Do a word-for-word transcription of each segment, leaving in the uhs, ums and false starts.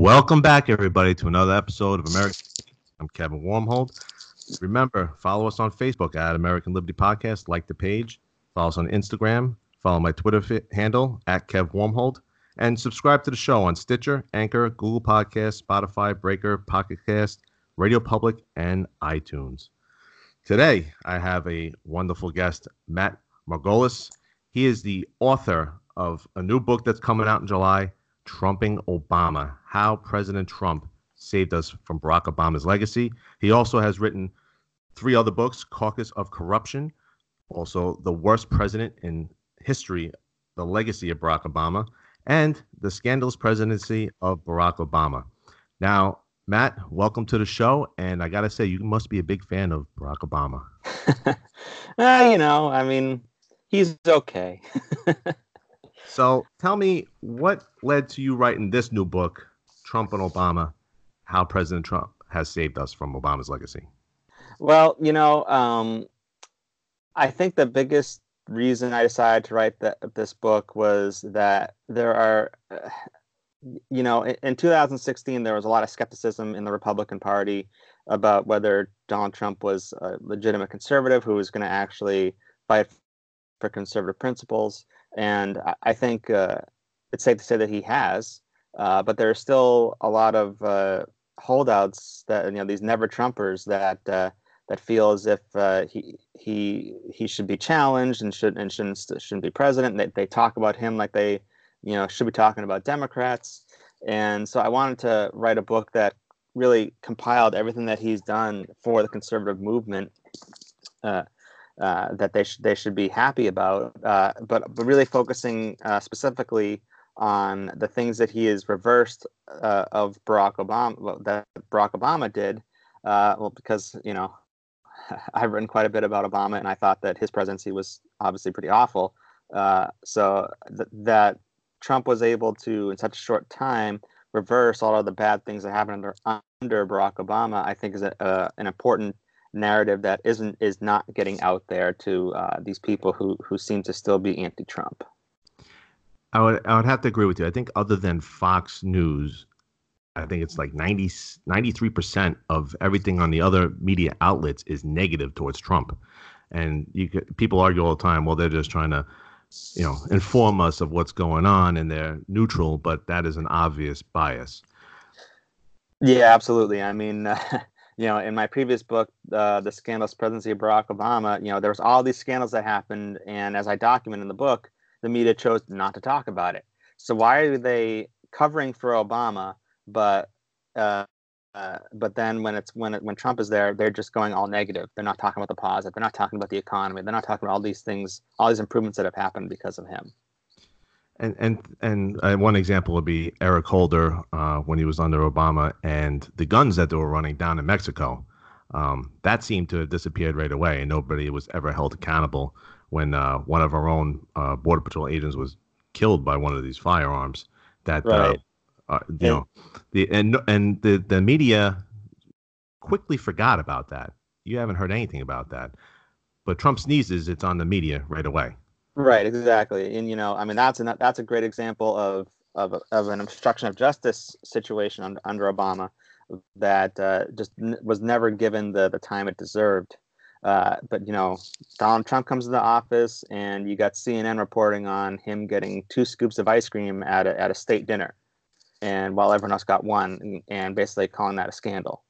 Welcome back, everybody, to another episode of American. I'm Kevin Wormhold. Remember, follow us on Facebook at American Liberty Podcast. Like the page. Follow us on Instagram. Follow my Twitter fi- handle at Kev Wormhold. And subscribe to the show on Stitcher, Anchor, Google Podcasts, Spotify, Breaker, Pocket Cast, Radio Public, and iTunes. Today, I have a wonderful guest, Matt Margolis. He is the author of a new book that's coming out in July, Trumping Obama, How President Trump Saved Us from Barack Obama's Legacy. He also has written three other books, Caucus of Corruption, also The Worst President in History, The Legacy of Barack Obama, and The Scandalous Presidency of Barack Obama. Now, Matt, welcome to the show, and I got to say, you must be a big fan of Barack Obama. uh, you know, I mean, he's okay. So tell me, what led to you writing this new book, Trump and Obama, How President Trump Has Saved Us from Obama's Legacy? Well, you know, um, I think the biggest reason I decided to write the, this book was that there are, uh, you know, in, in two thousand sixteen, there was a lot of skepticism in the Republican Party about whether Donald Trump was a legitimate conservative who was going to actually fight for conservative principles. And I, I think uh, it's safe to say that he has, uh, but there are still a lot of uh, holdouts that, you know, these never Trumpers that uh, that feel as if uh, he he he should be challenged and should and shouldn't shouldn't be president. They they talk about him like they, you know, should be talking about Democrats. And so I wanted to write a book that really compiled everything that he's done for the conservative movement. Uh, Uh, that they should they should be happy about, uh, but but really focusing uh, specifically on the things that he has reversed uh, of Barack Obama, well, that Barack Obama did. Uh, well, because you know, I've written quite a bit about Obama, and I thought that his presidency was obviously pretty awful. Uh, so th- that Trump was able to, in such a short time, reverse all of the bad things that happened under under Barack Obama, I think is a, uh, an important narrative that isn't is not getting out there to uh, these people who who seem to still be anti-Trump. I would I would have to agree with you. I think other than Fox News, I think it's like ninety, ninety-three percent of everything on the other media outlets is negative towards Trump. And you could, people argue all the time, well, they're just trying to, you know, inform us of what's going on and they're neutral, but that is an obvious bias. Yeah, absolutely. I mean, uh, you know, in my previous book, uh, The Scandalous Presidency of Barack Obama, you know, there was all these scandals that happened. And as I document in the book, the media chose not to talk about it. So why are they covering for Obama, but uh, uh, but then when it's when it, when Trump is there, they're just going all negative. They're not talking about the positive. They're not talking about the economy. They're not talking about all these things, all these improvements that have happened because of him. And and and uh, one example would be Eric Holder uh, when he was under Obama and the guns that they were running down in Mexico. Um, that seemed to have disappeared right away, and nobody was ever held accountable when uh, one of our own uh, Border Patrol agents was killed by one of these firearms. That Right. uh, uh, you know, the and and the the media quickly forgot about that. You haven't heard anything about that, but Trump sneezes, it's on the media right away. Right, exactly. And, you know, I mean, that's an, that's a great example of, of, of an obstruction of justice situation under, under Obama that uh, just n- was never given the, the time it deserved. Uh, but, you know, Donald Trump comes into office and you got C N N reporting on him getting two scoops of ice cream at a, at a state dinner. And while everyone else got one, and, and basically calling that a scandal.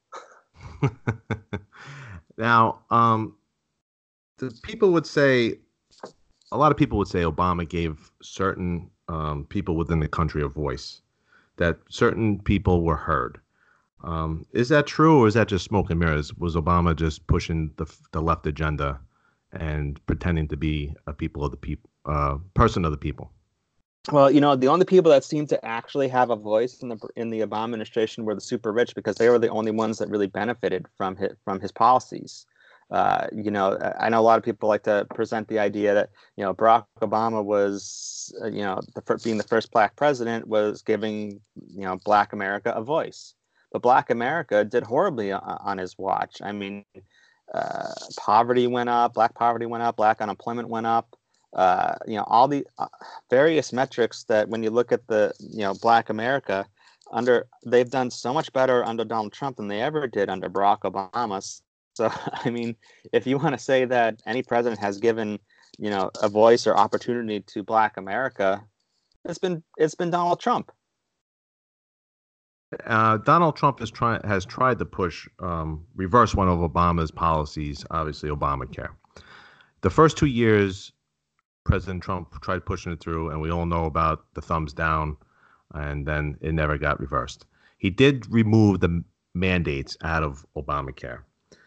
Now, um, the people would say, a lot of people would say Obama gave certain um, people within the country a voice, that certain people were heard. Um, is that true, or is that just smoke and mirrors? Was Obama just pushing the the left agenda and pretending to be a people of the people, uh, person of the people? Well, you know, the only people that seemed to actually have a voice in the in the Obama administration were the super rich, because they were the only ones that really benefited from his from his policies. Uh, you know, I know a lot of people like to present the idea that, you know, Barack Obama was, uh, you know, the fir- being the first black president was giving, you know, Black America a voice. But Black America did horribly on, on his watch. I mean, uh, poverty went up, Black poverty went up, Black unemployment went up. Uh, you know, all the uh, various metrics that when you look at the, you know, Black America, under they've done so much better under Donald Trump than they ever did under Barack Obama. So, I mean, if you want to say that any president has given, you know, a voice or opportunity to Black America, it's been it's been Donald Trump. Uh, Donald Trump has tried has tried to push um, reverse one of Obama's policies, obviously Obamacare. The first two years, President Trump tried pushing it through, and we all know about the thumbs down, and then it never got reversed. He did remove the mandates out of Obamacare.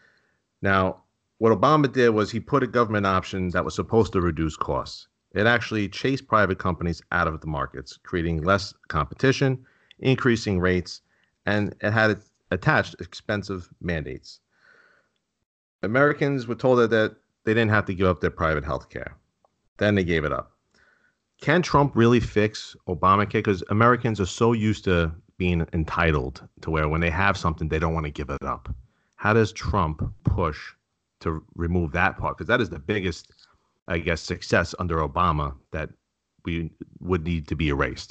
Now, what Obama did was he put a government option that was supposed to reduce costs. It actually chased private companies out of the markets, creating less competition, increasing rates, and it had attached expensive mandates. Americans were told that they didn't have to give up their private health care. Then they gave it up. Can Trump really fix Obamacare? Because Americans are so used to being entitled to where when they have something, they don't want to give it up. How does Trump push to remove that part? Because that is the biggest, I guess, success under Obama that we would need to be erased.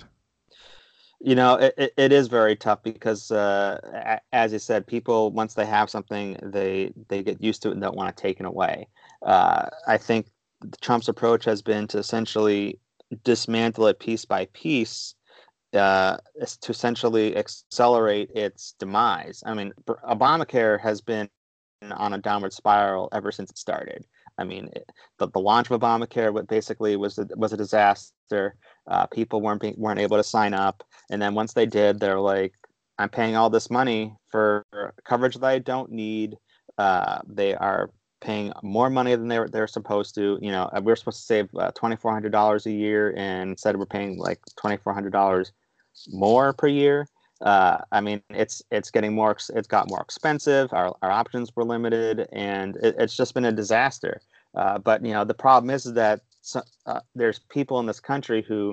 You know, it, it is very tough because, uh, as you said, people, once they have something, they, they get used to it and don't want it taken away. Uh, I think Trump's approach has been to essentially dismantle it piece by piece, uh, to essentially accelerate its demise. I mean, Obamacare has been on a downward spiral ever since it started. I mean, it, the, the launch of Obamacare what basically was a, was a disaster. Uh, people weren't being, weren't able to sign up, and then once they did, they're like, "I'm paying all this money for coverage that I don't need." Uh, they are paying more money than they're they're supposed to. You know, we're supposed to save uh, twenty-four hundred dollars a year, and instead we're paying like twenty-four hundred dollars more per year. Uh, I mean, it's it's getting more. It's got more expensive. Our our options were limited, and it, it's just been a disaster. Uh, but you know, the problem is that so, uh, there's people in this country who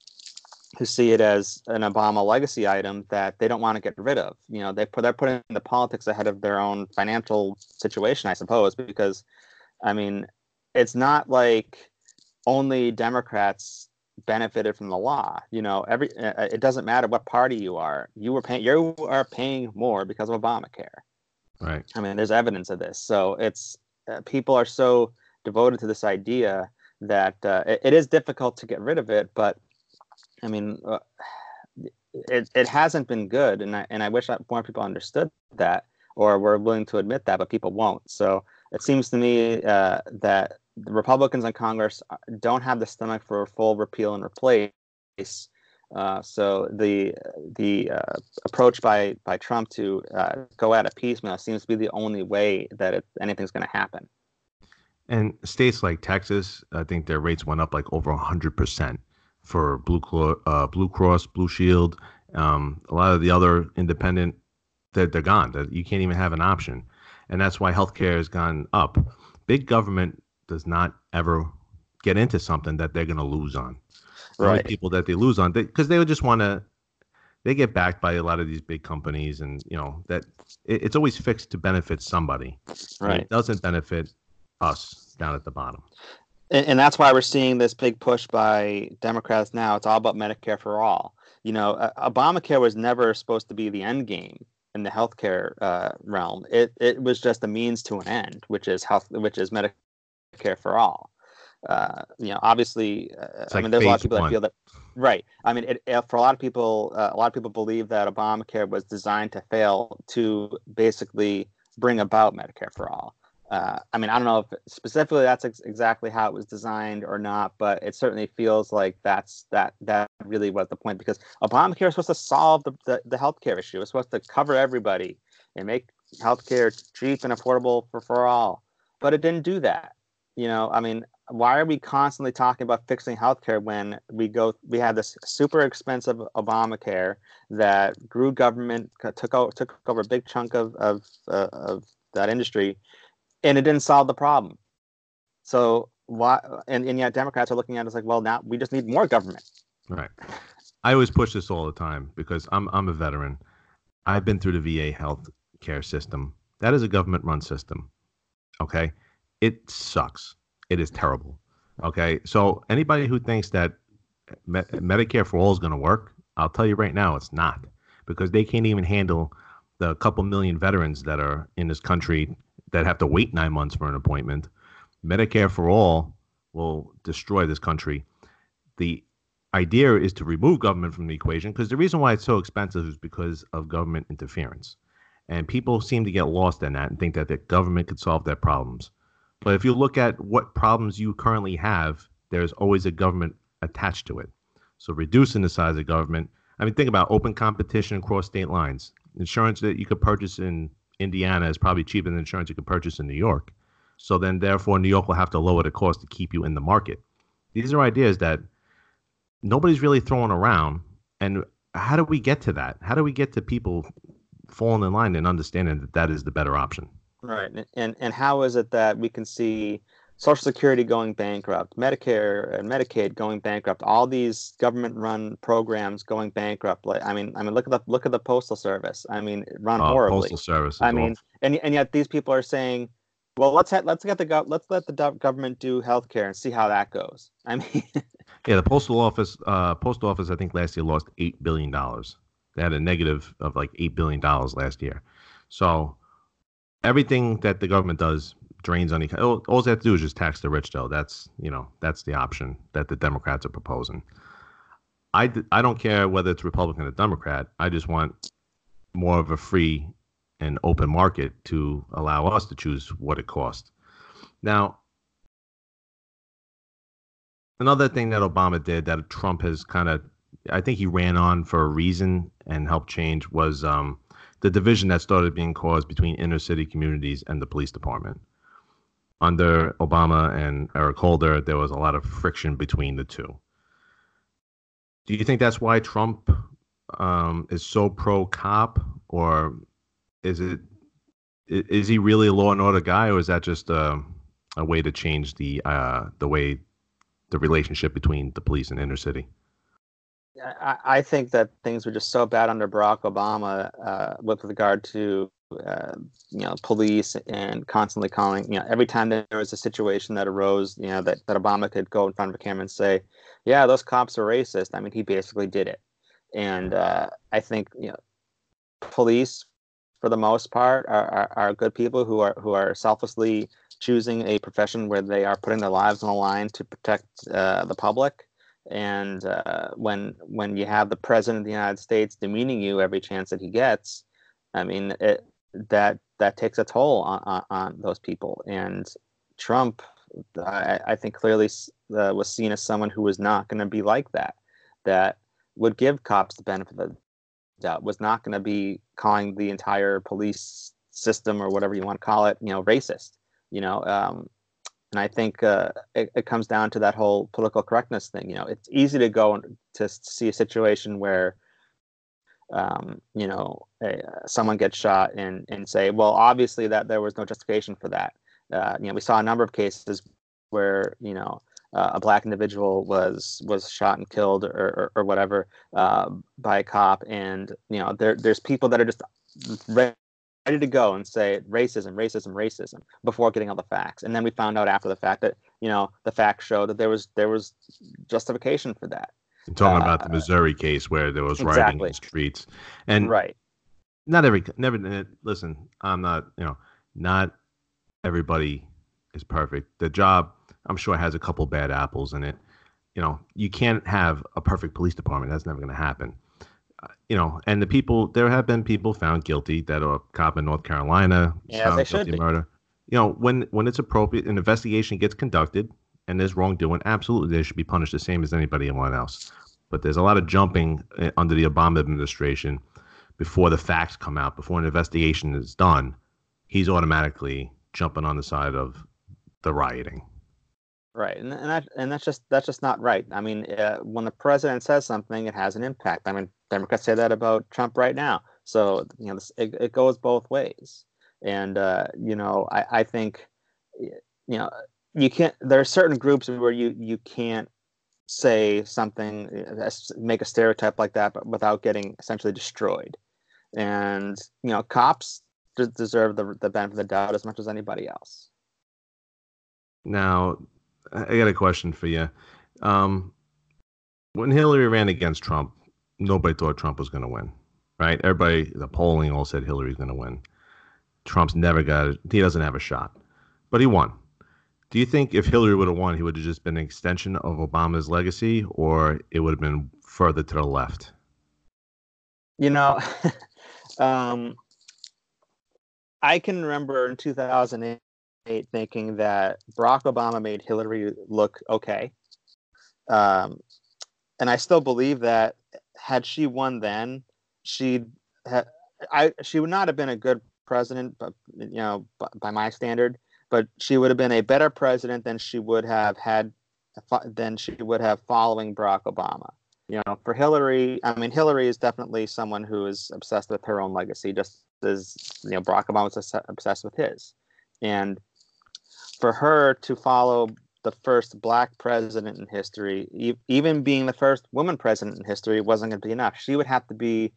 who see it as an Obama legacy item that they don't want to get rid of. You know, they put they're putting the politics ahead of their own financial situation, I suppose, because I mean, it's not like only Democrats benefited from the law. You know, every uh, it doesn't matter what party you are. You were paying you are paying more because of Obamacare. Right. I mean, there's evidence of this. So it's uh, people are so devoted to this idea that uh, it, it is difficult to get rid of it. But I mean, uh, it it hasn't been good, and I and I wish more people understood that or were willing to admit that, but people won't. So it seems to me uh, that the Republicans in Congress don't have the stomach for a full repeal and replace. Uh, so the the uh, approach by by Trump to uh, go at a piecemeal seems to be the only way that it, anything's going to happen. And states like Texas, I think their rates went up like over one hundred percent for Blue, uh, Blue Cross, Blue Shield. Um, a lot of the other independent, they're, they're gone. They're, you can't even have an option. And that's why healthcare has gone up. Big government does not ever get into something that they're going to lose on. The Right. only people that they lose on, because they, they would just want to, they get backed by a lot of these big companies, and you know that it, it's always fixed to benefit somebody. Right. It doesn't benefit us down at the bottom. And, and that's why we're seeing this big push by Democrats now. It's all about Medicare for all. You know, uh, Obamacare was never supposed to be the end game in the healthcare uh, realm. It it was just a means to an end, which is health, which is Medicare for all. Uh, you know, obviously, uh, I like mean, there's a lot of phase people one. that feel that, right. I mean, it, it, for a lot of people, uh, a lot of people believe that Obamacare was designed to fail to basically bring about Medicare for all. Uh, I mean, I don't know if specifically that's ex- exactly how it was designed or not, but it certainly feels like that's that that really was the point, because Obamacare is supposed to solve the, the, the healthcare issue. It's supposed to cover everybody and make healthcare cheap and affordable for, for all. But it didn't do that. You know, I mean, why are we constantly talking about fixing healthcare when we go we had this super expensive Obamacare that grew government, took over took over a big chunk of of, uh, of that industry, and it didn't solve the problem. So why? And, and yet Democrats are looking at it as like, well, now we just need more government. Right. I always push this all the time because I'm I'm a veteran. I've been through the V A health care system. That is a government-run system. Okay. It sucks. It is terrible. Okay. So anybody who thinks that Me- Medicare for all is going to work, I'll tell you right now, it's not. because they can't even handle the couple million veterans that are in this country that have to wait nine months for an appointment. Medicare for all will destroy this country. The idea is to remove government from the equation, because the reason why it's so expensive is because of government interference. And people seem to get lost in that and think that the government could solve their problems. But if you look at what problems you currently have, there's always a government attached to it. So reducing the size of government, I mean, think about open competition across state lines. Insurance that you could purchase in Indiana is probably cheaper than insurance you could purchase in New York. So then, therefore, New York will have to lower the cost to keep you in the market. These are ideas that nobody's really throwing around. And how do we get to that? How do we get to people falling in line and understanding that that is the better option? Right. And and how is it that we can see Social Security going bankrupt, Medicare and Medicaid going bankrupt, all these government-run programs going bankrupt? Like, I mean, I mean, look at the look at the Postal Service. I mean, run Oh, horribly. Postal Service. Is I mean, awful. and and yet these people are saying, well, let's ha- let's get the gov- let's let the gov- government do healthcare and see how that goes. I mean, Yeah, the postal office, uh, post office, I think last year lost eight billion dollars. They had a negative of like eight billion dollars last year. So everything that the government does drains on the. All, all they have to do is just tax the rich, though. That's you know that's the option that the Democrats are proposing. I, d- I don't care whether it's Republican or Democrat. I just want more of a free and open market to allow us to choose what it costs. Now, another thing that Obama did that Trump has kind of, I think he ran on for a reason and helped change, was um, the division that started being caused between inner city communities and the police department. Under Obama and Eric Holder, there was a lot of friction between the two. Do you think that's why Trump um, is so pro-cop, or is it i- is he really a law and order guy, or is that just a, a way to change the uh, the way the relationship between the police and inner city? I, I think that things were just so bad under Barack Obama uh, with regard to uh, you know police and constantly calling, you know every time there was a situation that arose, you know that, that Obama could go in front of a camera and say, yeah, those cops are racist. I mean, he basically did it. And uh, I think you know police, for the most part, are, are, are good people who are who are selflessly choosing a profession where they are putting their lives on the line to protect uh, the public. And uh, when when you have the president of the United States demeaning you every chance that he gets, I mean, it, that that takes a toll on, on, on those people. And Trump, I, I think, clearly uh, was seen as someone who was not going to be like that, that would give cops the benefit of the doubt, was not going to be calling the entire police system, or whatever you want to call it, you know, racist. You know, um, and I think uh, it, it comes down to that whole political correctness thing. You know, it's easy to go and to see a situation where, um, you know, a, uh, someone gets shot and, and say, well, obviously that there was no justification for that. Uh, you know, we saw a number of cases where, you know, uh, a black individual was was shot and killed, or, or, or whatever, uh, by a cop. And, you know, there there's people that are just ready ready to go and say racism, racism, racism before getting all the facts. And then we found out after the fact that, you know, the facts showed that there was there was justification for that. I'm talking about the Uh, Missouri case where there was rioting in exactly. the streets, and Right. not every never listen. I'm not you know not everybody is perfect. The job, I'm sure, has a couple bad apples in it. You know, you can't have a perfect police department. That's never going to happen. Uh, you know, and the people, there have been people found guilty that are a cop in North Carolina was As they found should guilty of be. murder. You know, when when it's appropriate, an investigation gets conducted and there's wrongdoing, absolutely they should be punished the same as anybody else. But there's a lot of jumping uh, under the Obama administration before the facts come out, before an investigation is done. He's automatically jumping on the side of the rioting. Right. And, and that and that's just that's just not right. I mean, uh, when the president says something, it has an impact. I mean, Democrats say that about Trump right now. So, you know, this, it, it goes both ways. And uh, you know, I, I think, you know, you can't. There are certain groups where you you can't say something, uh, make a stereotype like that, but without getting essentially destroyed. And you know, cops des- deserve the the benefit of the doubt as much as anybody else. Now, I got a question for you. Um, when Hillary ran against Trump, nobody thought Trump was going to win. right? Everybody, the polling all said Hillary's going to win. Trump's never got it. He doesn't have a shot, but he won. Do you think if Hillary would have won, he would have just been an extension of Obama's legacy, or it would have been further to the left? You know, um, I can remember in two thousand eight thinking that Barack Obama made Hillary look okay. Um, and I still believe that had she won then, she'd ha- I she would not have been a good president, but you know, by, by my standard, but she would have been a better president than she would have had than she would have following Barack Obama. You know, for Hillary, I mean, Hillary is definitely someone who is obsessed with her own legacy, just as, you know, Barack Obama was obsessed with his. And for her to follow the first black president in history, e- even being the first woman president in history, wasn't going to be enough. She would have to be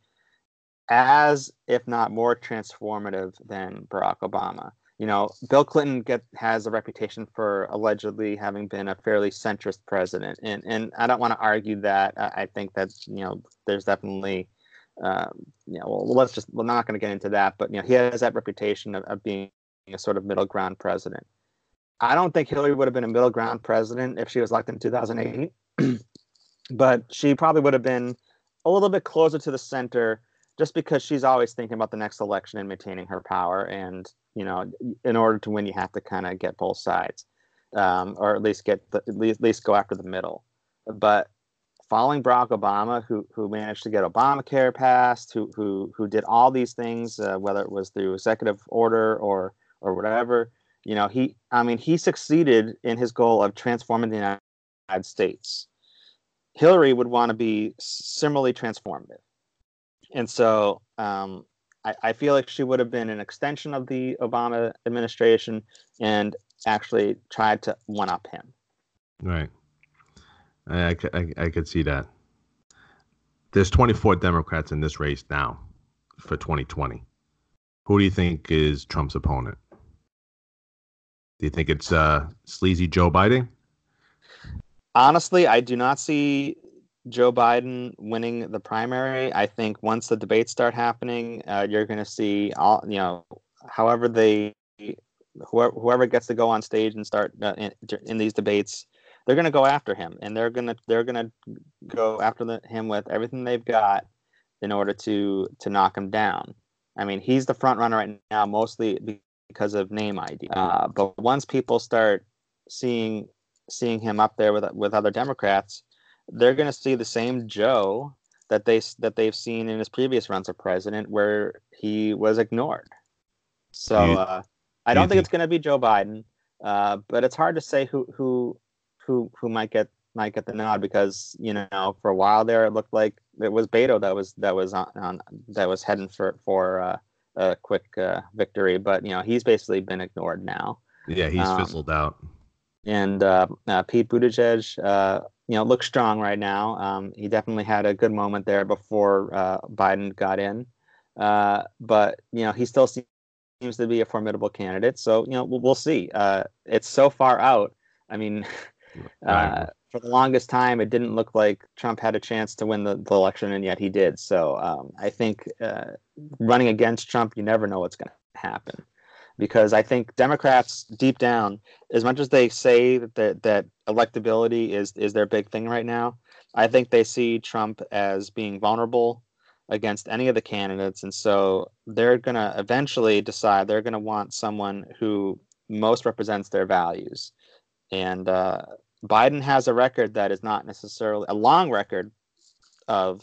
as, if not more, transformative than Barack Obama. You know, Bill Clinton get, has a reputation for allegedly having been a fairly centrist president. And and I don't want to argue that. I, I think that, you know, there's definitely, um, you know, well, let's just, we're not going to get into that. But, you know, he has that reputation of, of being a sort of middle ground president. I don't think Hillary would have been a middle ground president if she was elected in two thousand eight. But she probably would have been a little bit closer to the center, just because she's always thinking about the next election and maintaining her power. And, you know, in order to win, you have to kind of get both sides, um, or at least get the, at least, at least go after the middle. But following Barack Obama, who who managed to get Obamacare passed, who who who did all these things, uh, whether it was through executive order or or whatever, you know, he I mean, he succeeded in his goal of transforming the United States. Hillary would want to be similarly transformative. And so um, I, I feel like she would have been an extension of the Obama administration and actually tried to one-up him. Right. I, I, I could see that. There's twenty-four Democrats in this race now for twenty twenty. Who do you think is Trump's opponent? Do you think it's uh, sleazy Joe Biden? Honestly, I do not see Joe Biden winning the primary. I think once the debates start happening, uh, you're going to see all, you know, however they, whoever, whoever gets to go on stage and start uh, in, in these debates, they're going to go after him, and they're going to they're going to go after the, him with everything they've got in order to to knock him down. I mean, he's the front runner right now, mostly because of name I D. Uh, but once people start seeing seeing him up there with with other Democrats, they're going to see the same Joe that they that they've seen in his previous runs of president, where he was ignored. So uh, I don't think it's going to be Joe Biden, uh, but it's hard to say who who who who might get might get the nod, because, you know, for a while there it looked like it was Beto that was that was on, on that was heading for for uh, a quick uh, victory, but, you know, he's basically been ignored now. Yeah, he's um, fizzled out. And uh, uh, Pete Buttigieg, uh, you know, looks strong right now. Um, he definitely had a good moment there before uh, Biden got in, uh, but, you know, he still seems to be a formidable candidate. So, you know, we'll, we'll see. Uh, it's so far out. I mean, uh, for the longest time, it didn't look like Trump had a chance to win the, the election, and yet he did. So um, I think uh, running against Trump, you never know what's going to happen. Because I think Democrats, deep down, as much as they say that that electability is is their big thing right now, I think they see Trump as being vulnerable against any of the candidates, and so they're going to eventually decide they're going to want someone who most represents their values. And uh, Biden has a record that is not necessarily a long record of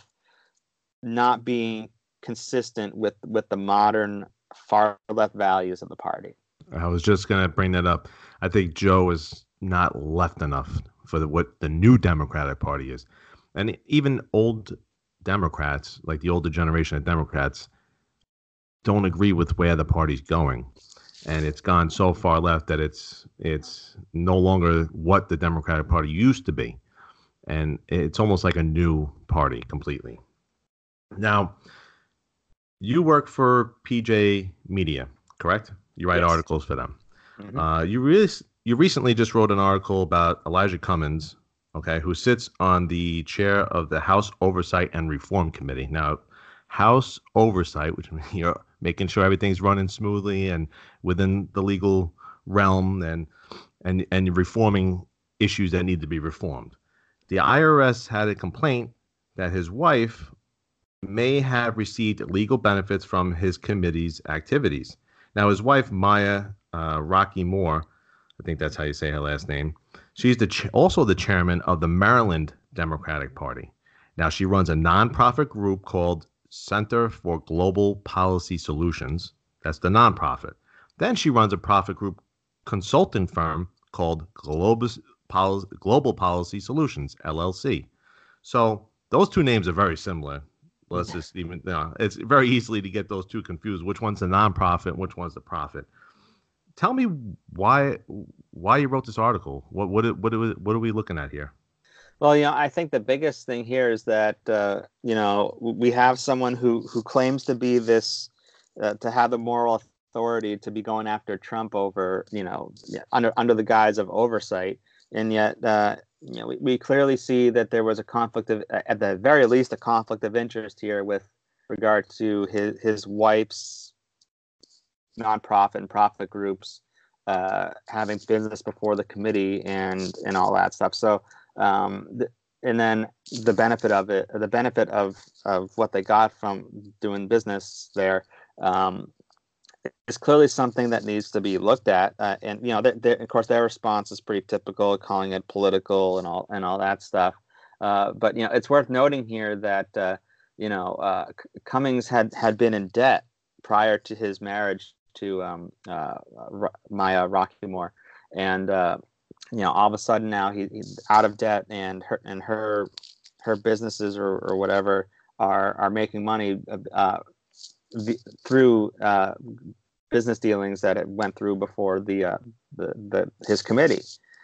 not being consistent with with the modern far left values of the party. I was just going to bring that up. I think Joe is not left enough for the, what the new Democratic Party is. And even old Democrats, like the older generation of Democrats, don't agree with where the party's going. And it's gone so far left that it's it's no longer what the Democratic Party used to be. And it's almost like a new party completely. Now, you work for P J Media, correct? You write yes. articles for them. Mm-hmm. Uh, you really, you recently just wrote an article about Elijah Cummings, okay, who sits on the chair of the House Oversight and Reform Committee. Now, House oversight, which means you're making sure everything's running smoothly and within the legal realm, and and and reforming issues that need to be reformed. The I R S had a complaint that his wife may have received legal benefits from his committee's activities. Now, his wife, Maya uh, Rocky Moore, I think that's how you say her last name, she's the ch- also the chairman of the Maryland Democratic Party. Now, she runs a nonprofit group called Center for Global Policy Solutions. That's the nonprofit. Then she runs a profit group consulting firm called Global, Pol- Global Policy Solutions, L L C. So those two names are very similar. Let's just even, you know, it's very easily to get those two confused. Which one's the nonprofit? Which one's the profit? Tell me why why you wrote this article. What what what are we, what are we looking at here? Well, you know, I think the biggest thing here is that uh, you know, we have someone who who claims to be this uh, to have the moral authority to be going after Trump over, you know, under under the guise of oversight, and yet uh, you know, we, we clearly see that there was a conflict of, at the very least, a conflict of interest here with regard to his his wife's nonprofit and profit groups uh, having business before the committee and and all that stuff. So. Um, th- and then the benefit of it, the benefit of, of what they got from doing business there, um, is clearly something that needs to be looked at. Uh, and you know, they're, they're, of course, their response is pretty typical, calling it political and all and all that stuff. Uh, but you know, it's worth noting here that uh, you know uh, Cummings had had been in debt prior to his marriage to um, uh, Maya Rockeymoore, and uh, you know, all of a sudden now he, he's out of debt, and her and her her businesses or, or whatever are are making money uh, through uh, business dealings that it went through before the uh, the, the his committee.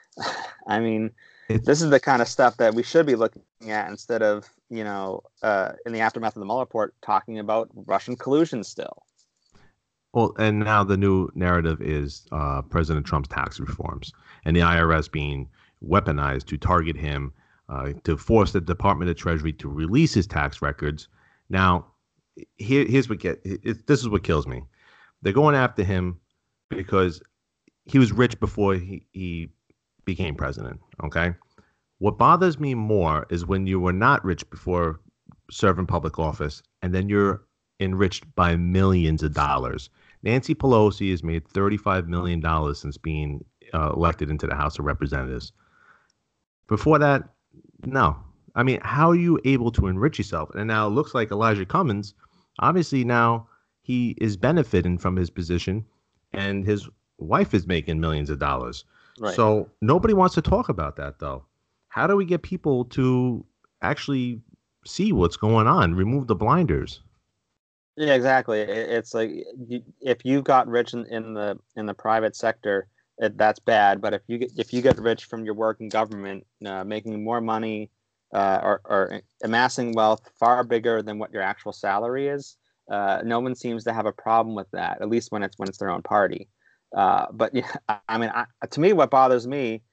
I mean, it's, this is the kind of stuff that we should be looking at instead of, you know, uh, in the aftermath of the Mueller report, talking about Russian collusion still. Well, and now the new narrative is uh, President Trump's tax reforms and the I R S being weaponized to target him, uh, to force the Department of Treasury to release his tax records. Now, here, here's what get it, this is what kills me. They're going after him because he was rich before he, he became president. Okay, what bothers me more is when you were not rich before serving public office, and then you're enriched by millions of dollars. Nancy Pelosi has made thirty-five million dollars since being uh, elected into the House of Representatives. Before that, no. I mean, how are you able to enrich yourself? And now it looks like Elijah Cummings, obviously now he is benefiting from his position, and his wife is making millions of dollars. Right. So nobody wants to talk about that, though. How do we get people to actually see what's going on, remove the blinders? Yeah, exactly. It's like you, if you got rich in, in the in the private sector, it, that's bad. But if you get if you get rich from your work in government, uh, making more money uh, or, or amassing wealth far bigger than what your actual salary is, uh, no one seems to have a problem with that. At least when it's when it's their own party. Uh, but yeah, I mean, I, to me, what bothers me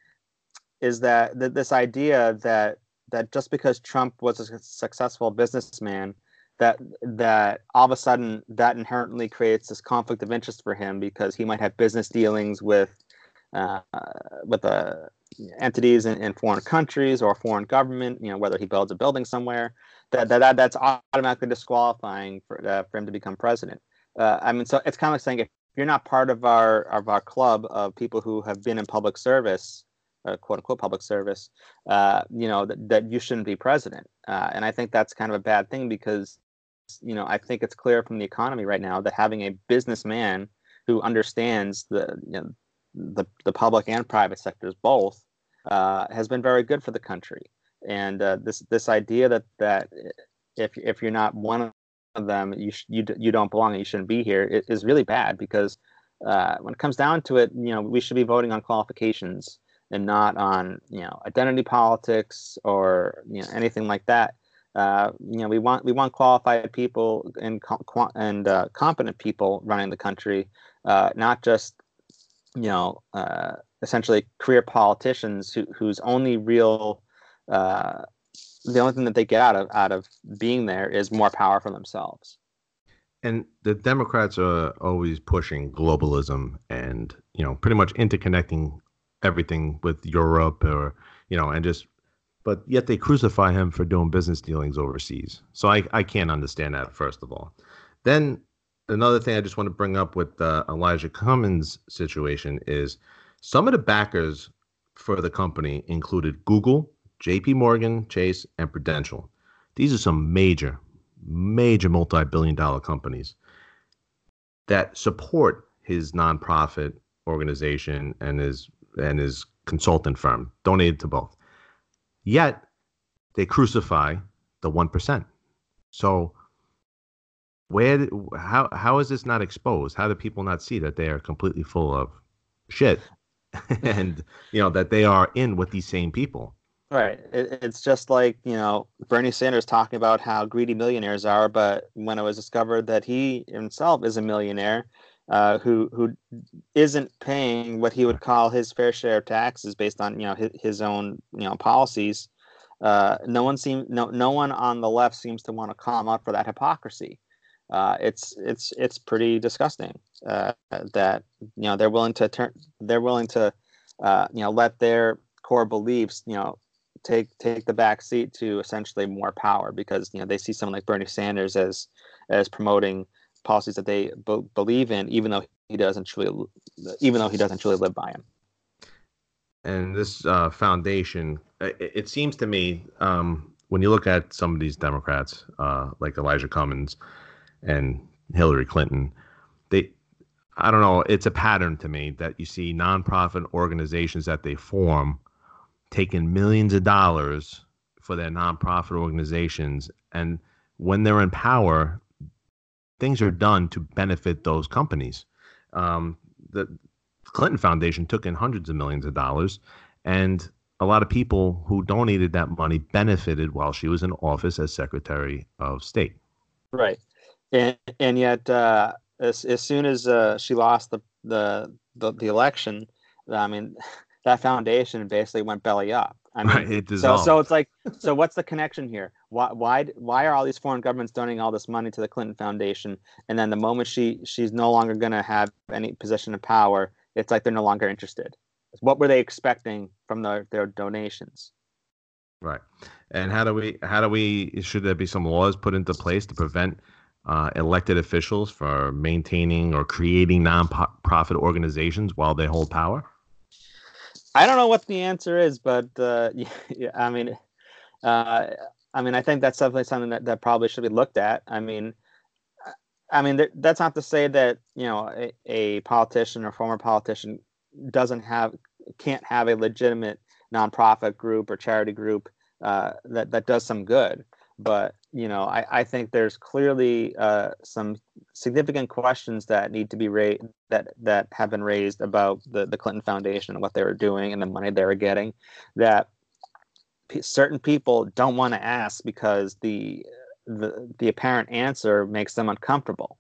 is that, that this idea that that just because Trump was a successful businessman, that that all of a sudden that inherently creates this conflict of interest for him because he might have business dealings with uh, with uh, entities in, in foreign countries or foreign government. You know, whether he builds a building somewhere, that that, that that's automatically disqualifying for uh, for him to become president. Uh, I mean, so it's kind of like saying if you're not part of our of our club of people who have been in public service, uh, quote unquote public service, uh, you know, that, that you shouldn't be president. Uh, and I think that's kind of a bad thing because, you know, I think it's clear from the economy right now that having a businessman who understands the, you know, the, the public and private sectors both uh, has been very good for the country. And uh, this this idea that that if if you're not one of them, you sh- you you don't belong and you shouldn't be here it is really bad because uh, when it comes down to it, you know, we should be voting on qualifications and not on, you know, identity politics or, you know, anything like that. Uh, you know, we want we want qualified people and and uh, competent people running the country, uh, not just, you know, uh, essentially career politicians who, whose only real uh, the only thing that they get out of out of being there is more power for themselves. And the Democrats are always pushing globalism and, you know, pretty much interconnecting everything with Europe or, you know, and just, but yet they crucify him for doing business dealings overseas. So I, I can't understand that, first of all. Then another thing I just want to bring up with the Elijah Cummings situation is some of the backers for the company included Google, J P Morgan, Chase, and Prudential. These are some major, major multi-billion dollar companies that support his nonprofit organization and his and his consultant firm, donated to both. Yet they crucify the one percent. So where how how is this not exposed? How do people not see that they are completely full of shit and, you know, that they are in with these same people? Right. It, it's just like, you know, Bernie Sanders talking about how greedy millionaires are, but when it was discovered that he himself is a millionaire uh, who who isn't paying what he would call his fair share of taxes based on, you know, his, his own, you know, policies, uh, no one seems no no one on the left seems to want to call him out for that hypocrisy. Uh, it's it's it's pretty disgusting uh, that, you know, they're willing to turn they're willing to uh, you know, let their core beliefs, you know, take take the back seat to essentially more power because, you know, they see someone like Bernie Sanders as as promoting policies that they b- believe in, even though he doesn't truly even though he doesn't truly live by them. And this uh, foundation, it, it seems to me, um, when you look at some of these Democrats, uh, like Elijah Cummings and Hillary Clinton, they, I don't know, it's a pattern to me that you see nonprofit organizations that they form taking millions of dollars for their nonprofit organizations. And when they're in power, things are done to benefit those companies. Um, the Clinton Foundation took in hundreds of millions of dollars, and a lot of people who donated that money benefited while she was in office as Secretary of State. Right. And and yet, uh, as as soon as uh, she lost the, the the the election, I mean, that foundation basically went belly up. I mean, Right, it so dissolved. so it's like, so what's the connection here? Why why why are all these foreign governments donating all this money to the Clinton Foundation, and then the moment she she's no longer going to have any position of power, it's like they're no longer interested. What were they expecting from their their donations? Right. And how do we, how do we, should there be some laws put into place to prevent uh, elected officials from maintaining or creating non-profit organizations while they hold power? I don't know what the answer is, but uh, yeah, I mean, uh, I mean, I think that's definitely something that, that probably should be looked at. I mean, I mean, th- that's not to say that, you know, a, a politician or former politician doesn't have can't have a legitimate nonprofit group or charity group uh, that that does some good. But, you know, I, I think there's clearly uh, some significant questions that need to be raised that that have been raised about the, the Clinton Foundation and what they were doing and the money they were getting that p- certain people don't want to ask because the the the apparent answer makes them uncomfortable.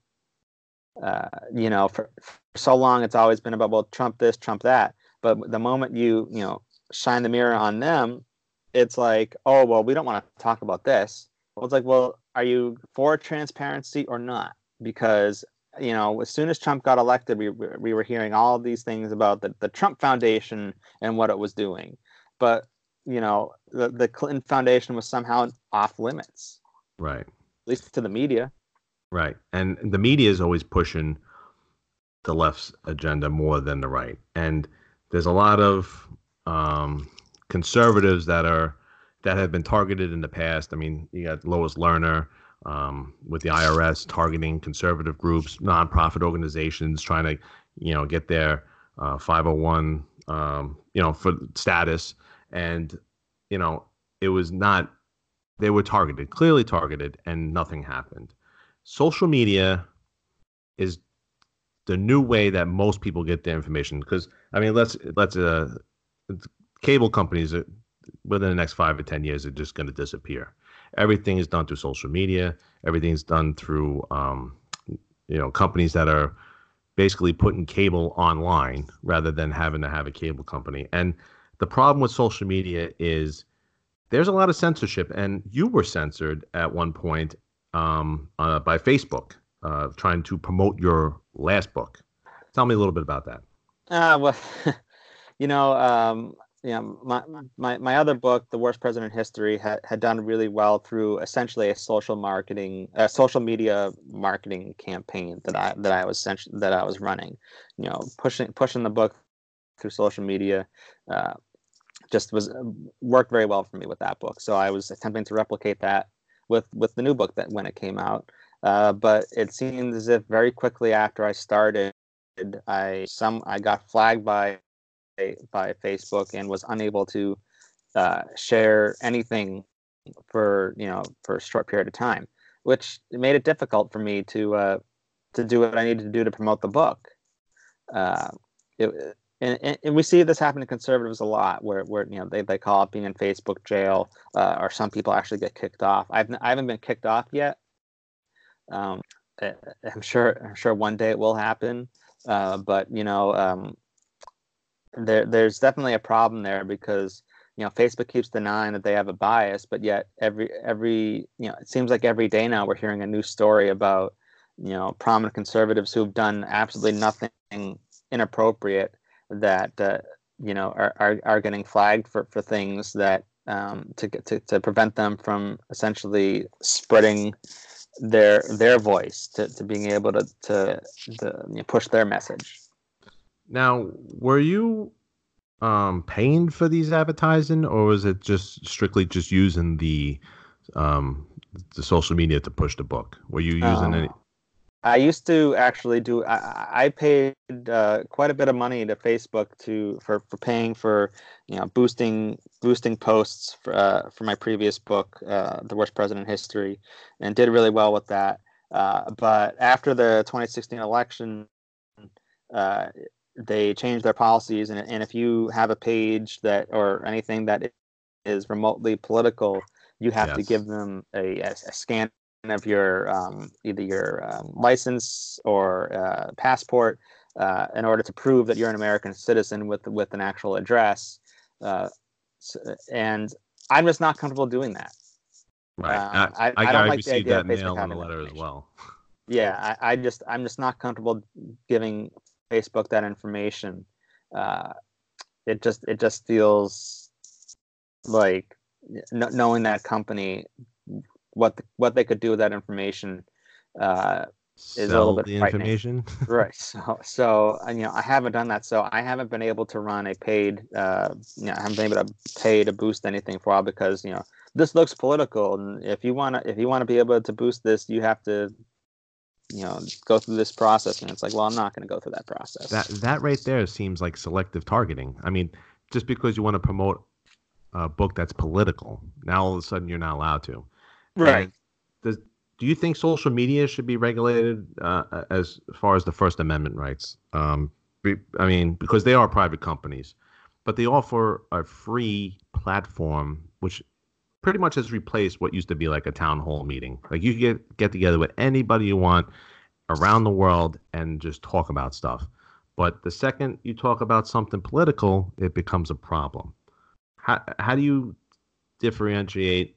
Uh, you know, for, for so long it's always been about, well, Trump this, Trump that. But the moment you you know shine the mirror on them, it's like, oh well, we don't want to talk about this. Well, it's like, well, are you for transparency or not? Because, you know, as soon as Trump got elected, we we were hearing all of these things about the, the Trump Foundation and what it was doing. But, you know, the, the Clinton Foundation was somehow off limits, Right. at least to the media. Right. And the media is always pushing the left's agenda more than the right. And there's a lot of um, conservatives that are that have been targeted in the past. I mean, you got Lois Lerner um, with the I R S targeting conservative groups, nonprofit organizations, trying to, you know, get their uh, five oh one, um, you know, for status. And, you know, it was not, they were targeted, clearly targeted, and nothing happened. Social media is the new way that most people get their information. Because, I mean, let's, let's, uh, cable companies are, within the next five or ten years are just going to disappear. Everything is done through social media. Everything's done through, um, you know, companies that are basically putting cable online rather than having to have a cable company. And the problem with social media is there's a lot of censorship, and you were censored at one point um, uh, by Facebook, uh, trying to promote your last book. Tell me a little bit about that. Uh, well, you know, um, you know, my, my my other book, The Worst President in History, had, had done really well through essentially a social marketing, a social media marketing campaign that I that I was essentially that I was running. You know, pushing pushing the book through social media. Uh, just was worked very well for me with that book. So I was attempting to replicate that with with the new book that when it came out. Uh, but it seemed as if very quickly after I started, I some I got flagged by by Facebook and was unable to uh, share anything for you know for a short period of time, which made it difficult for me to uh, to do what I needed to do to promote the book. Uh, it, and, and we see this happen to conservatives a lot, where, where you know they, they call it being in Facebook jail, uh, or some people actually get kicked off. I've I haven't been kicked off yet. Um, I'm sure I'm sure one day it will happen, uh, but you know um, there there's definitely a problem there because you know Facebook keeps denying that they have a bias, but yet every every you know it seems like every day now we're hearing a new story about you know prominent conservatives who've done absolutely nothing inappropriate that uh, you know are, are are getting flagged for, for things that um, to, to to prevent them from essentially spreading their their voice to, to being able to to, to you know, push their message. Now, were you um, paying for these advertising, or was it just strictly just using the um, the social media to push the book? Were you using Um, any? I used to actually do. I, I paid uh, quite a bit of money to Facebook to for, for paying for you know boosting boosting posts for uh, for my previous book, uh, The Worst President in History, and did really well with that. Uh, but after the twenty sixteen election, uh, they changed their policies, and and if you have a page that or anything that is remotely political, you have to Yes. give them a, a, a scan of your um, either your um, license or uh, passport uh, in order to prove that you're an American citizen with with an actual address. Uh, and I'm just not comfortable doing that. Right. Uh, I, I I I I don't like the received idea that of Facebook mail in a having that letter as information. well. Yeah, I, I just I'm just not comfortable giving Facebook that information. Uh, it just it just feels like n- knowing that company what the, what they could do with that information uh, is a little Sell bit the frightening. information. Right. So so uh, you know I haven't done that. So I haven't been able to run a paid. Uh, you know I haven't been able to pay to boost anything for a while because you know this looks political, and if you want to if you want to be able to boost this, you have to you know go through this process. And it's like, well, I'm not going to go through that That process. that right there seems like selective targeting. I mean, just because you want to promote a book that's political, now all of a sudden you're not allowed to. Right. And does do you think social media should be regulated uh, as far as the First Amendment rights? Um, be, I mean, because they are private companies, but they offer a free platform, which pretty much has replaced what used to be like a town hall meeting. Like you can get get together with anybody you want around the world and just talk about stuff. But the second you talk about something political, it becomes a problem. How how do you differentiate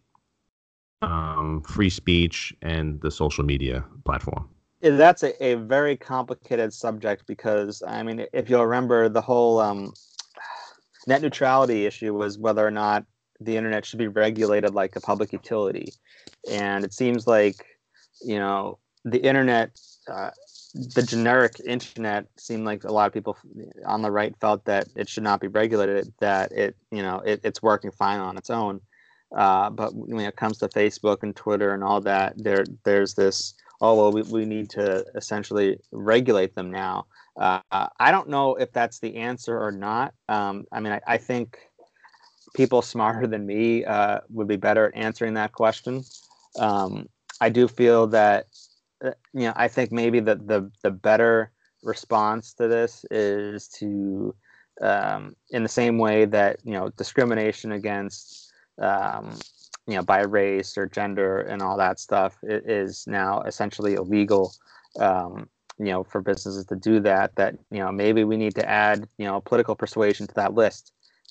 um, free speech and the social media platform? That's a, a very complicated subject because I mean, if you'll remember, the whole um, net neutrality issue was whether or not the internet should be regulated like a public utility, and it seems like you know the internet, uh, the generic internet, seemed like a lot of people on the right felt that it should not be regulated, that it you know it, it's working fine on its own. Uh, but when it comes to Facebook and Twitter and all that, there there's this, oh well, we, we need to essentially regulate them now. Uh, I don't know if that's the answer or not. Um, I mean, I, I think people smarter than me uh, would be better at answering that question. Um, I do feel that, uh, you know, I think maybe the, the, the better response to this is to, um, in the same way that, you know, discrimination against, um, you know, by race or gender and all that stuff is now essentially illegal. Um, you know, for businesses to do that, that, you know, maybe we need to add, you know, political persuasion to that list.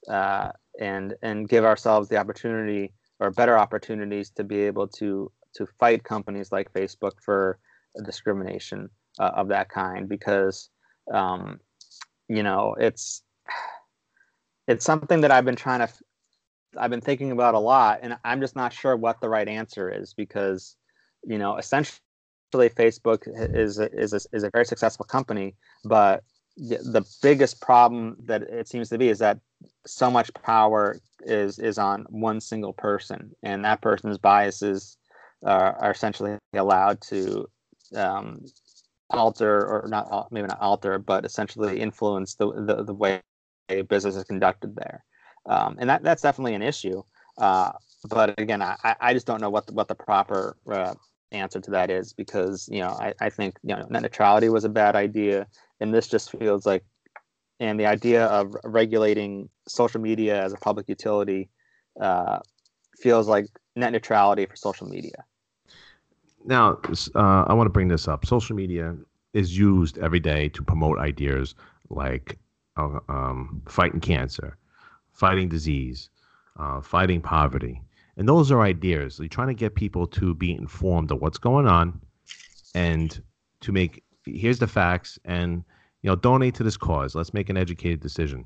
uh, and and give ourselves the opportunity or better opportunities to be able to to fight companies like Facebook for discrimination uh, of that kind, because um, you know it's it's something that I've been trying to I've been thinking about a lot, and I'm just not sure what the right answer is, because you know essentially Facebook is a, is a, is a very successful company, but the biggest problem that it seems to be is that so much power is is on one single person, and that person's biases uh, are essentially allowed to um, alter, or not maybe not alter, but essentially influence the the, the way business is conducted there, um, and that that's definitely an issue. Uh, but again, I, I just don't know what the, what the proper uh, answer to that is, because you know I, I think you know net neutrality was a bad idea, and this just feels like, and the idea of regulating social media as a public utility uh, feels like net neutrality for social media. Now, uh, I want to bring this up. Social media is used every day to promote ideas like uh, um, fighting cancer, fighting disease, uh, fighting poverty. And those are ideas. You're trying to get people to be informed of what's going on and to make, here's the facts, and, you know, donate to this cause. Let's make an educated decision.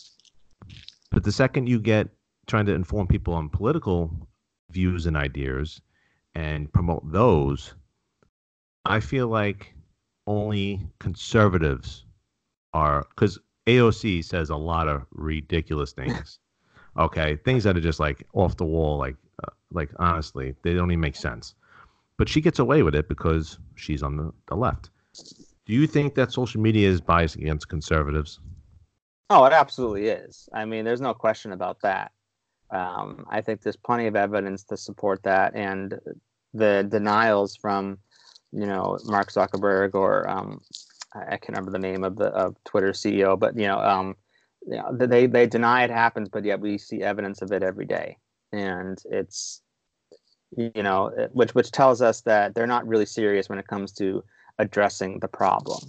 But the second you get trying to inform people on political views and ideas and promote those, I feel like only conservatives are, because A O C says a lot of ridiculous things. Okay, things that are just like off the wall, like uh, like honestly, they don't even make sense. But she gets away with it because she's on the, the left. Do you think that social media is biased against conservatives? Oh, it absolutely is. I mean, there's no question about that. Um, I think there's plenty of evidence to support that, and the denials from, you know, Mark Zuckerberg, or um, I can't remember the name of the of Twitter C E O, but you know, um, you know, they they deny it happens, but yet we see evidence of it every day, and it's, you know, which which tells us that they're not really serious when it comes to addressing the problem.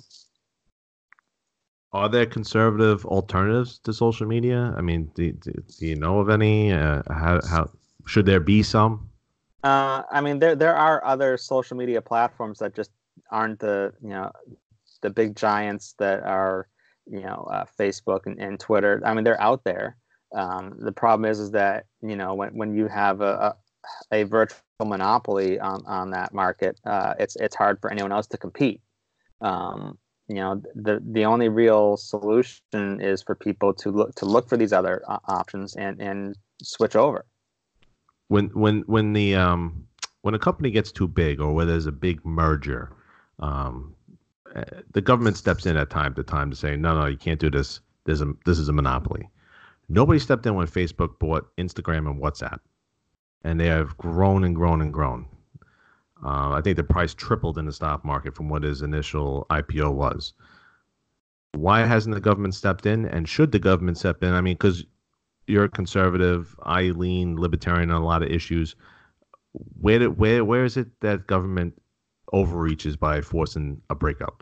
Are there conservative alternatives to social media? I mean, do, do, do you know of any? Uh, how how should there be some? Uh, I mean, there there are other social media platforms that just aren't the you know the big giants that are you know uh, Facebook and, and Twitter. I mean, they're out there. Um, the problem is is that you know when when you have a a, a virtual monopoly on, on that market, uh, it's it's hard for anyone else to compete. Um, you know, the the only real solution is for people to look to look for these other uh, options and and switch over. When when when the um when a company gets too big, or where there's a big merger, um, uh, the government steps in at time to time to say, no, no, you can't do this. There's a this is a monopoly. Nobody stepped in when Facebook bought Instagram and WhatsApp, and they have grown and grown and grown. Uh, I think the price tripled in the stock market from what his initial I P O was. Why hasn't the government stepped in? And should the government step in? I mean, because you're a conservative, I lean libertarian on a lot of issues. Where did, where where is it that government overreaches by forcing a breakup?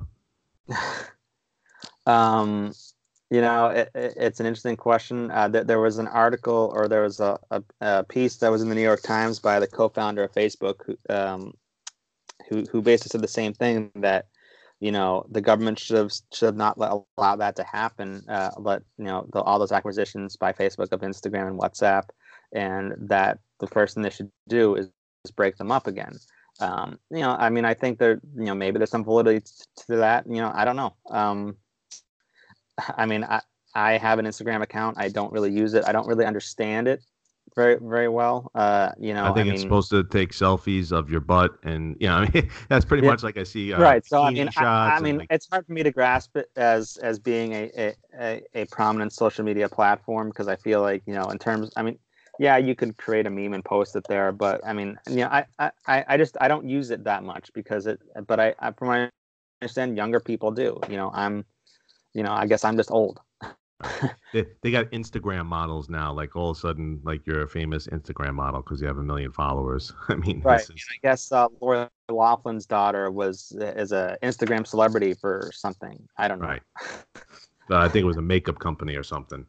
um, you know, it, it, it's an interesting question. Uh, th- there was an article, or there was a, a, a piece that was in the New York Times by the co-founder of Facebook, who um, who who basically said the same thing, that you know the government should have should have not let, allow that to happen. Uh, let you know the, all those acquisitions by Facebook of Instagram and WhatsApp, and that the first thing they should do is, is break them up again. Um, you know, I mean, I think there, you know, maybe there's some validity to that. You know, I don't know. Um, I mean, I I have an Instagram account. I don't really use it. I don't really understand it very very well. Uh, you know, I think I it's mean, supposed to take selfies of your butt, and you know, I mean, that's pretty yeah, much like I see uh, right. So I bikini mean, I, I shots and mean, like, it's hard for me to grasp it as as being a a, a, a prominent social media platform, because I feel like, you know, in terms, I mean, yeah, you could create a meme and post it there, but I mean, you know, I I, I just I don't use it that much, because it. But I, I from what I understand, younger people do. You know, I'm, you know, I guess I'm just old. right. They they got Instagram models now. Like all of a sudden, like you're a famous Instagram model because you have a million followers. I mean, Right. this And is I guess uh, Lori Laughlin's daughter was is a Instagram celebrity for something. I don't know. right. Uh, I think it was a makeup company or something.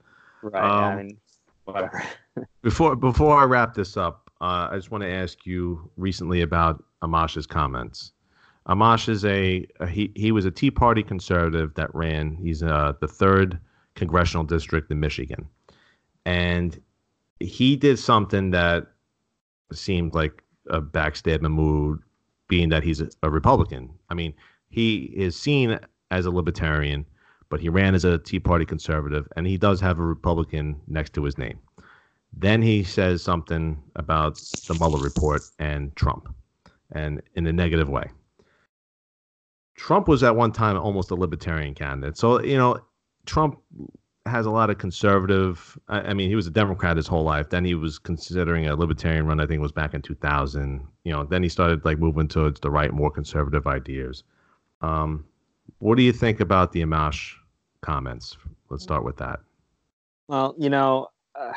Right. Um, I mean, whatever. before before I wrap this up, uh, I just want to ask you recently about Amash's comments. Amash is a, a he he was a Tea Party conservative that ran. He's uh, the third congressional district in Michigan, and he did something that seemed like a backstabbing move, being that he's a, a Republican. I mean, he is seen as a libertarian, but he ran as a Tea Party conservative, and he does have a Republican next to his name. Then he says something about the Mueller report and Trump, and in a negative way. Trump was at one time almost a libertarian candidate. So, you know, Trump has a lot of conservative. I, I mean, he was a Democrat his whole life. Then he was considering a libertarian run. I think it was back in two thousand. You know, then he started like moving towards the right, more conservative ideas. Um, what do you think about the Amash comments? Let's start with that. Well, you know, uh,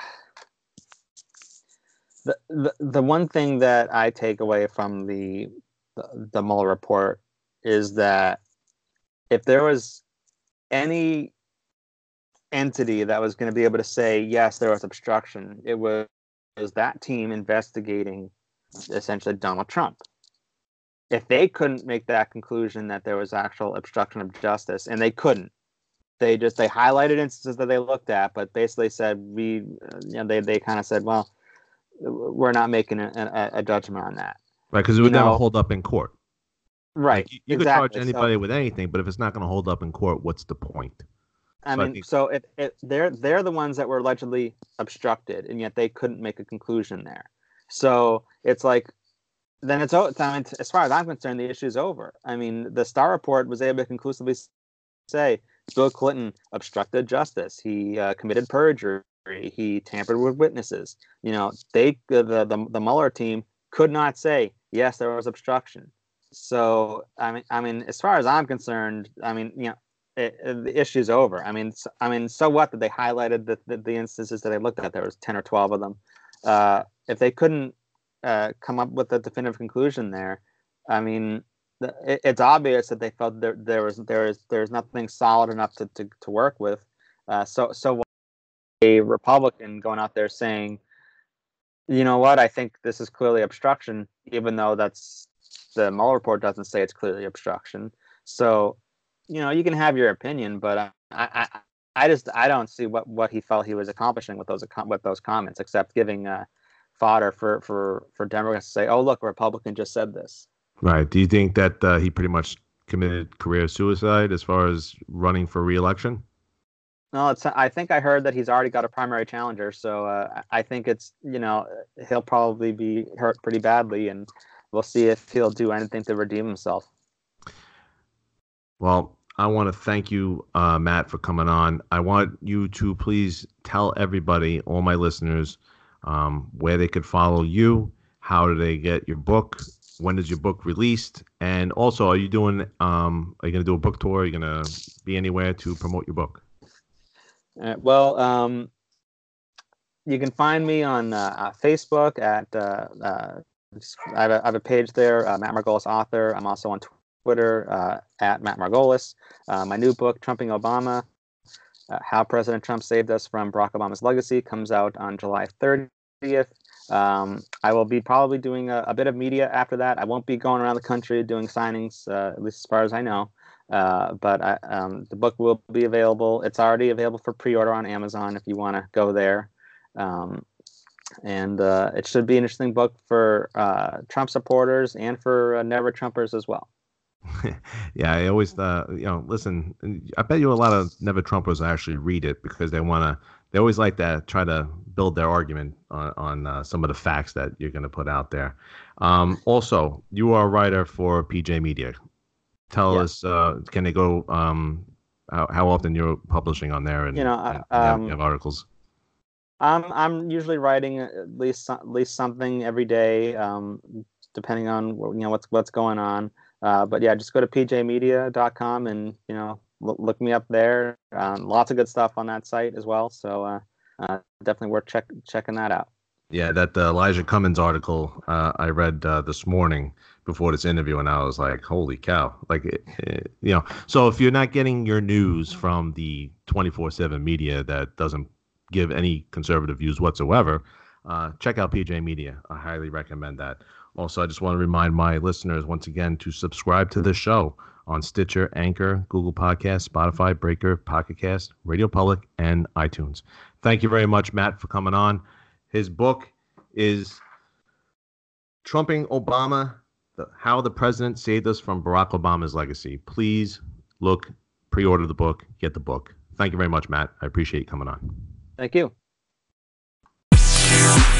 the, the the one thing that I take away from the the, the Mueller report is that if there was any entity that was going to be able to say, yes, there was obstruction, it was, it was that team investigating essentially Donald Trump. If they couldn't make that conclusion that there was actual obstruction of justice, and they couldn't, they just, they highlighted instances that they looked at, but basically said, we, you know, they, they kind of said, well, we're not making a, a, a judgment on that. Right, because it would you never know, hold up in court. Right. Like, you you exactly. could charge anybody so, with anything, but if it's not going to hold up in court, what's the point? I so mean, I think... so it, it, they're they're the ones that were allegedly obstructed, and yet they couldn't make a conclusion there. So it's like, then it's I mean, as far as I'm concerned, the issue's over. I mean, the Starr report was able to conclusively say Bill Clinton obstructed justice. He uh, committed perjury. He tampered with witnesses. You know, they the the the Mueller team could not say yes, there was obstruction. So I mean, I mean, as far as I'm concerned, I mean, you know, it, it, the issue's over. I mean, so, I mean, so what that they highlighted the, the the instances that they looked at? There was ten or twelve of them. Uh, if they couldn't uh, come up with a definitive conclusion there, I mean, the, it, it's obvious that they felt there there was there is there's nothing solid enough to to, to work with. Uh, so so a Republican going out there saying, you know what, I think this is clearly obstruction, even though that's the Mueller report doesn't say it's clearly obstruction. So, you know, you can have your opinion, but I, I, I just I don't see what, what he felt he was accomplishing with those with those comments, except giving uh, fodder for, for, for Democrats to say, oh, look, a Republican just said this. Right. Do you think that uh, he pretty much committed career suicide as far as running for re-election? No, it's. I think I heard that he's already got a primary challenger, so uh, I think it's, you know, he'll probably be hurt pretty badly, and we'll see if he'll do anything to redeem himself. Well, I want to thank you, uh, Matt, for coming on. I want you to please tell everybody, all my listeners, um, where they could follow you. How do they get your book? When is your book released? And also, are you doing? Um, are you going to do a book tour? Are you going to be anywhere to promote your book? Uh, well, um, you can find me on uh, uh, Facebook at. Uh, uh, I, have a, I have a page there, uh, Matt Margolis author. I'm also on Twitter uh, at Matt Margolis. Uh, my new book, Trumping Obama: uh, How President Trump Saved Us from Barack Obama's Legacy, comes out on July thirtieth. Um, I will be probably doing a, a bit of media after that. I won't be going around the country doing signings, uh, at least as far as I know. Uh, but I, um, the book will be available. It's already available for pre-order on Amazon if you want to go there. Um, and uh, it should be an interesting book for uh, Trump supporters and for uh, never Trumpers as well. Yeah, I always, uh, you know, listen, I bet you a lot of never Trumpers actually read it because they want to, they always like to try to build their argument on, on uh, some of the facts that you're going to put out there. Um, also, you are a writer for P J Media. Tell yeah. us, uh, can they go, um, how, how often you're publishing on there and, you know, and um, have, have articles? I'm, I'm usually writing at least, at least something every day, um, depending on, you know, what's, what's going on. Uh, but yeah, just go to p j media dot com and, you know, look, look me up there. Um, lots of good stuff on that site as well. So uh, uh, definitely worth check, checking that out. Yeah, that uh, Elijah Cummings article uh, I read uh, this morning before this interview, and I was like, holy cow. Like, it, it, you know, so if you're not getting your news from the twenty-four seven media that doesn't give any conservative views whatsoever, uh, check out P J Media. I highly recommend that. Also, I just want to remind my listeners once again to subscribe to the show on Stitcher, Anchor, Google Podcasts, Spotify, Breaker, Pocket Cast, Radio Public, and iTunes. Thank you very much, Matt, for coming on. His book is Trumping Obama, the, How the President Saved Us from Barack Obama's Legacy. Please look, pre-order the book, get the book. Thank you very much, Matt. I appreciate you coming on. Thank you.